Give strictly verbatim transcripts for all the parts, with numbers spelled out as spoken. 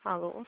Alô?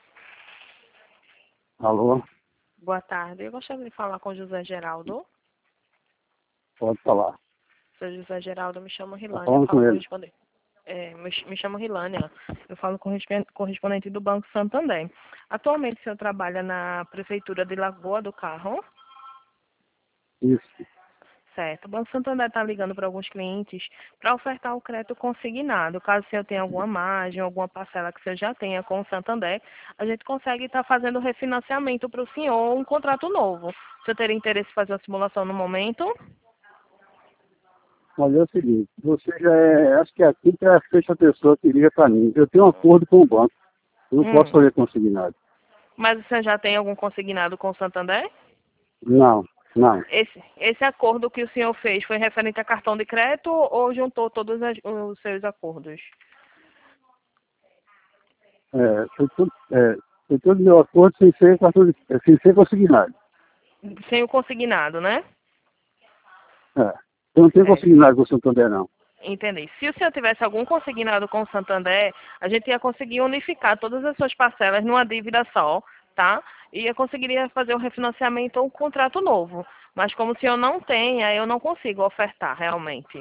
Alô? Boa tarde. Eu gostaria de falar com o José Geraldo. Pode falar. Seu José Geraldo, me chamo Tá Rilânia. Eu falando com falo ele. correspondente. É, me, me chamo Rilânia. Eu falo correspen- correspondente do Banco Santander. Atualmente, o senhor trabalha na Prefeitura de Lagoa do Carro? Isso. Certo. O Banco Santander está ligando para alguns clientes para ofertar o crédito consignado. Caso o senhor tenha alguma margem, alguma parcela que o senhor já tenha com o Santander, a gente consegue estar fazendo refinanciamento para o senhor, um contrato novo. O senhor teria interesse em fazer uma simulação no momento? Olha, é o seguinte, você já é, acho que é a quinta a sexta pessoa que liga para mim. Eu tenho um acordo com o banco. Eu não posso Hum. fazer consignado. Mas o senhor já tem algum consignado com o Santander? Não, não. Esse, esse acordo que o senhor fez foi referente a cartão de crédito ou juntou todos as- os seus acordos? É, foi tudo, é, foi todo meu acordo sem ser, cartão de- é, sem ser consignado. Sem o consignado, né? É. Eu não tenho Certo. consignado com o Santander, não. Entendi. Se o senhor tivesse algum consignado com o Santander, a gente ia conseguir unificar todas as suas parcelas numa dívida só, tá? E ia conseguiria fazer um refinanciamento ou um contrato novo. Mas como o senhor não tem, aí eu não consigo ofertar realmente.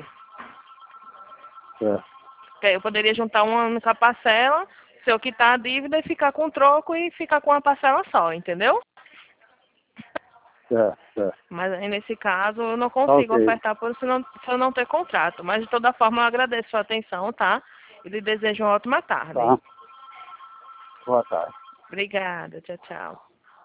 É, Porque aí eu poderia juntar uma única parcela, o senhor quitar a dívida e ficar com o troco e ficar com uma parcela só, entendeu? é, é. Mas aí nesse caso eu não Tá consigo ok. ofertar por se não, se eu não ter contrato. Mas de toda forma eu agradeço a sua atenção, tá? E lhe desejo uma ótima tarde. Tá. Boa tarde. Obrigada. Tchau, tchau.